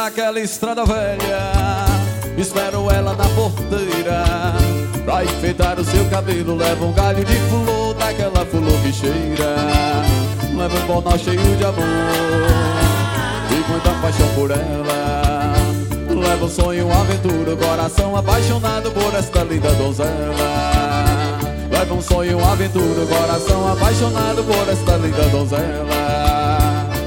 naquela estrada velha, espero ela na porteira. Pra enfeitar o seu cabelo leva um galho de flor, daquela flor que cheira. Leva um bornal cheio de amor e muita paixão por ela. Leva um sonho, uma aventura, o coração apaixonado por esta linda donzela. Leva um sonho, uma aventura, o coração apaixonado por esta linda donzela.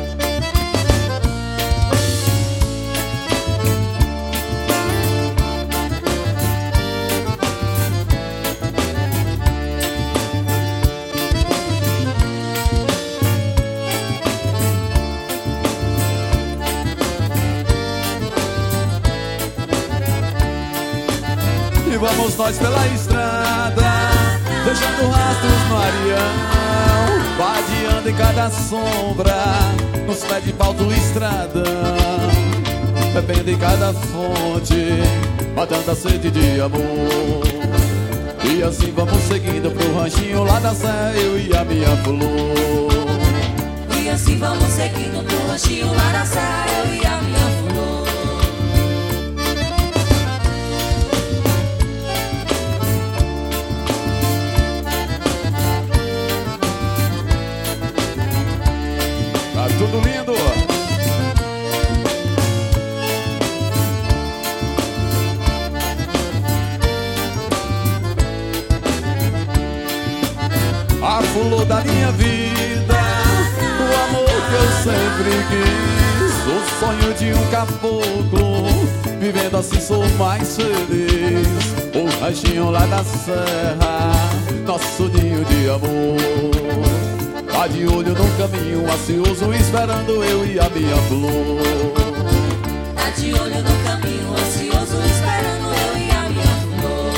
E vamos nós pela estrada, deixando rastros no areião, vadiando em cada sombra, nos pés de pau do estradão, bebendo em cada fonte, matando a sede de amor. E assim vamos seguindo pro ranchinho lá da serra, eu e a minha flor. E assim vamos seguindo pro ranchinho lá da serra, eu e a minha flor. Tá tudo lindo. A flor da minha vida, o amor que eu sempre quis, o sonho de um caboclo, vivendo assim sou mais feliz. O ranchinho lá da serra, nosso ninho de amor. Tá de olho no caminho, ansioso, esperando eu e a minha flor. Tá de olho no caminho, ansioso, esperando eu e a minha flor.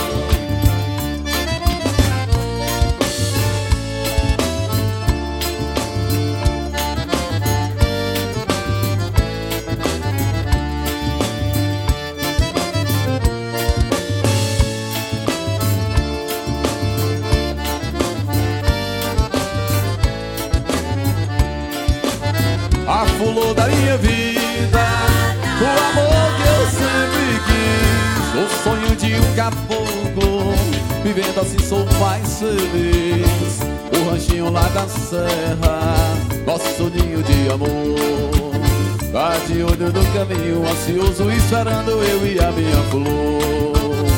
A flor da minha vida, o amor que eu sempre quis, o sonho de um caboclo, vivendo assim sou mais feliz. O ranchinho lá da serra, nosso ninho de amor. Tá de olho no caminho, ansioso, esperando eu e a minha flor.